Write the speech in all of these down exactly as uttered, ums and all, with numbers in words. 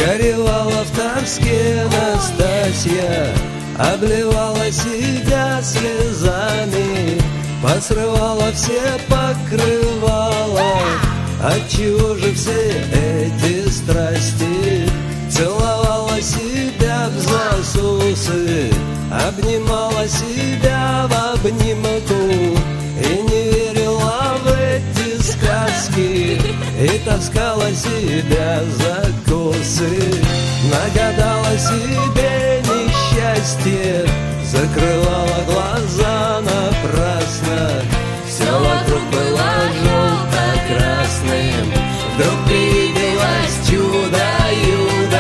Горевала в тоске Настасья, обливала себя слезами, посрывала все покрывала. Отчего же все эти страсти? Целовала себя в засосы, обнимала себя в обнимку и не верила в эти сказки, и таскала себя за косы. Нагадала себе несчастье, закрывала глаза напрасно. Все вокруг было желто-красным, вдруг привиделось чудо-юдо.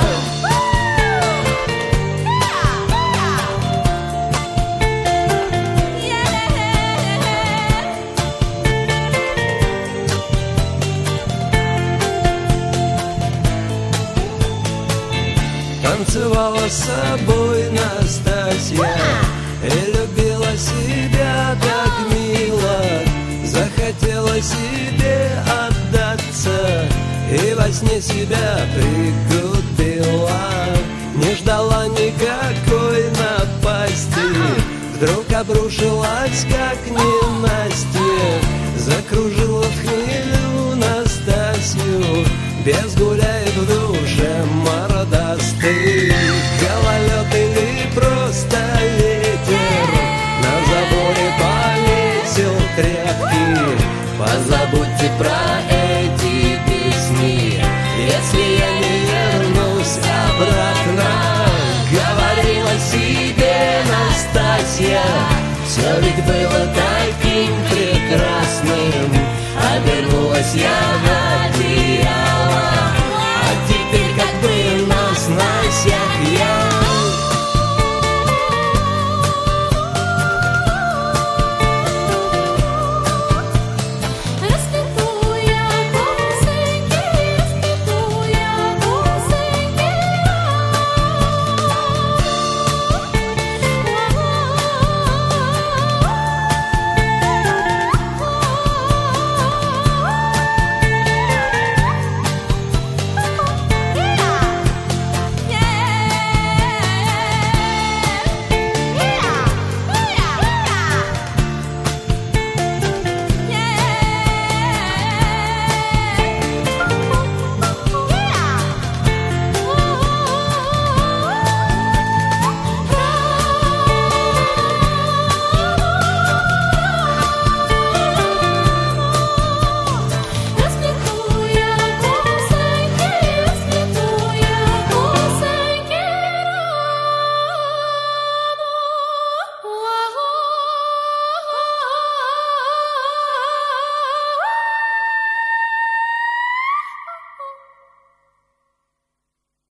Танцевала с собой Настасья и любила себя так мило. Захотела себе отдаться и во сне себя пригубила. Не ждала никакой напасти, вдруг обрушилась как ненастье. Закружила в хмелю Настасью, без гуляет в душе мордастый. Гололед или просто ветер на заборе повесил тряпки. Позабудьте про эти песни, если я не вернусь обратно. Говорила себе Настасья, все ведь было таким прекрасным. Обернулась я